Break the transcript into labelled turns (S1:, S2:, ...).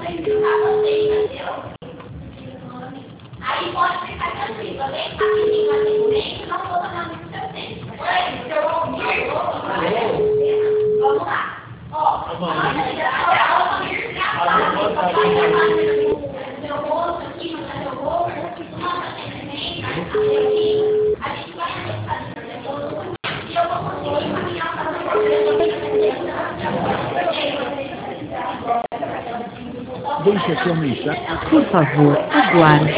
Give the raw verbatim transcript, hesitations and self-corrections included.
S1: Aí pode ficar tranquilo, bem rapidinho, assim, não vou tomar muito seu tempo. Vamos lá. Ó, antes de gravar, meu rosto aqui, no meu rosto, uma recentemente, a gente vai fazer e eu vou conseguir caminhar para o
S2: Deixa seu mensaje.
S3: Por favor, aguarde.